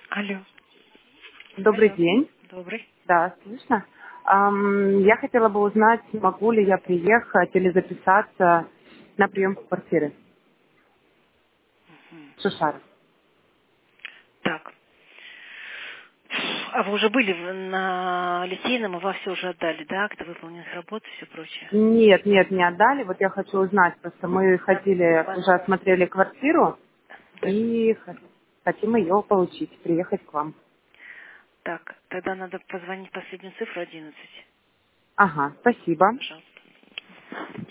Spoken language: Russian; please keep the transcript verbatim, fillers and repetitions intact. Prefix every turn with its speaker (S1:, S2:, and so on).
S1: Алло.
S2: Добрый
S1: Алло.
S2: день.
S1: Добрый.
S2: Да, слышно. Ам, я хотела бы узнать, могу ли я приехать или записаться на прием квартиры
S1: Мгм.
S2: в Шушарах.
S1: Так. А вы уже были в- на Литейном, и вас все уже отдали, да? Кто выполнил работу и все прочее?
S2: Нет, нет, не отдали. Вот я хочу узнать, просто мы хотели, уже осмотрели квартиру
S1: Подожди.
S2: и х- хотим ее получить, приехать к вам.
S1: Так, тогда надо позвонить последнюю цифру одиннадцать.
S2: Ага, спасибо.
S1: Пожалуйста.